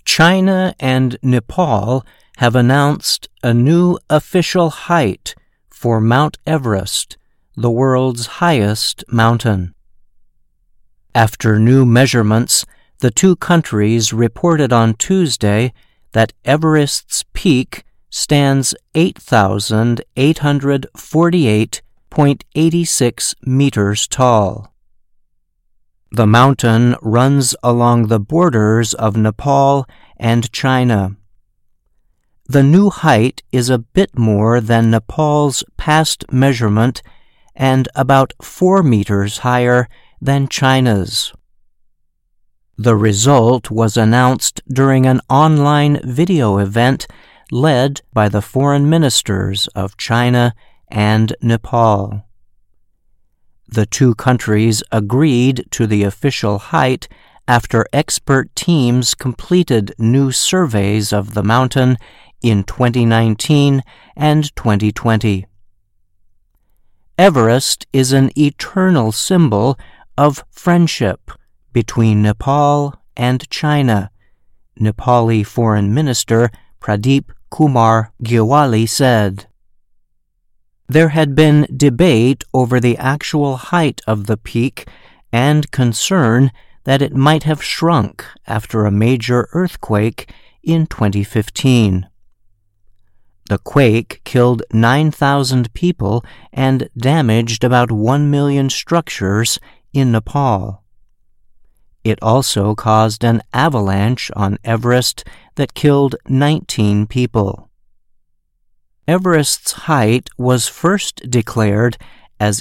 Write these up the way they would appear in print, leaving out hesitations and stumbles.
China and Nepal have announced a new official height for Mount Everest, the world's highest mountain. After new measurements, the two countries reported on Tuesday that Everest's peak stands 8,848.86 meters tall. The mountain runs along the borders of Nepal and China. The new height is a bit more than Nepal's past measurement and about 4 meters higher than China's. The result was announced during an online video event led by the foreign ministers of China and Nepal. The two countries agreed to the official height after expert teams completed new surveys of the mountain in 2019 and 2020. Everest is an eternal symbol of friendship between Nepal and China, Nepali Foreign Minister Pradeep Kumar Gyawali said. There had been debate over the actual height of the peak and concern that it might have shrunk after a major earthquake in 2015. The quake killed 9,000 people and damaged about 1 million structures in Nepal. It also caused an avalanche on Everest that killed 19 people. Everest's height was first declared as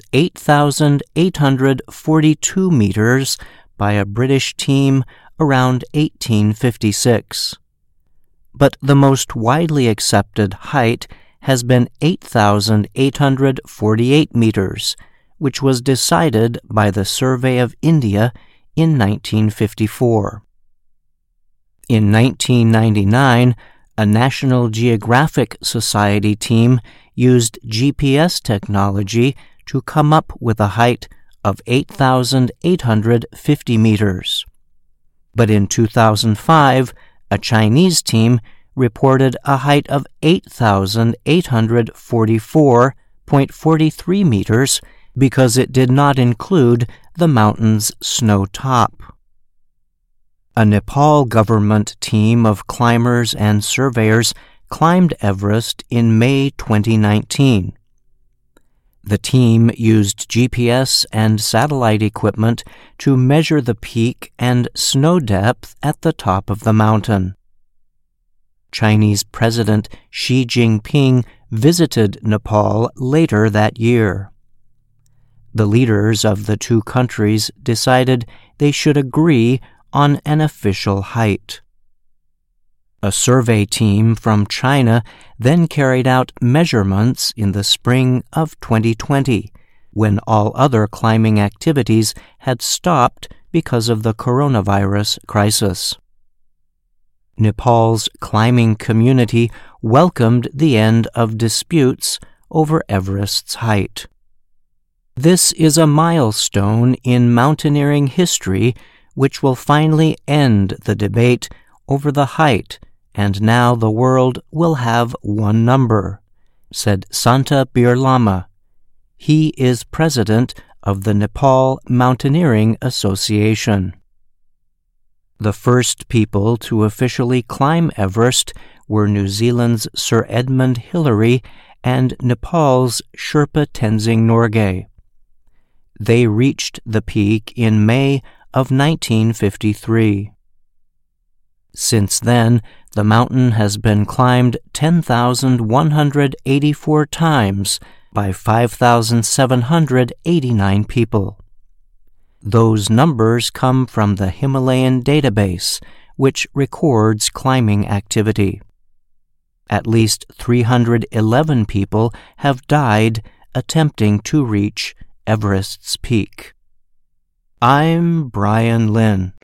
8,842 meters by a British team around 1856. But the most widely accepted height has been 8,848 meters, which was decided by the Survey of India in 1954. In 1999, a National Geographic Society team used GPS technology to come up with a height of 8,850 meters. But in 2005, a Chinese team reported a height of 8,844.43 meters because it did not include the mountain's snow top. A Nepal government team of climbers and surveyors climbed Everest in May 2019. The team used GPS and satellite equipment to measure the peak and snow depth at the top of the mountain. Chinese President Xi Jinping visited Nepal later that year. The leaders of the two countries decided they should agree on an official height. A survey team from China then carried out measurements in the spring of 2020, when all other climbing activities had stopped because of the coronavirus crisis. Nepal's climbing community welcomed the end of disputes over Everest's height. This is a milestone in mountaineering history which will finally end the debate over the height, and now the world will have one number, said Santa Bir Lama. He is president of the Nepal Mountaineering Association. The first people to officially climb Everest were New Zealand's Sir Edmund Hillary and Nepal's Sherpa Tenzing Norgay. They reached the peak in May of 1953. Since then, the mountain has been climbed 10,184 times by 5,789 people. Those numbers come from the Himalayan database, which records climbing activity. At least 311 people have died attempting to reach Everest's peak. I'm Brian Lynn.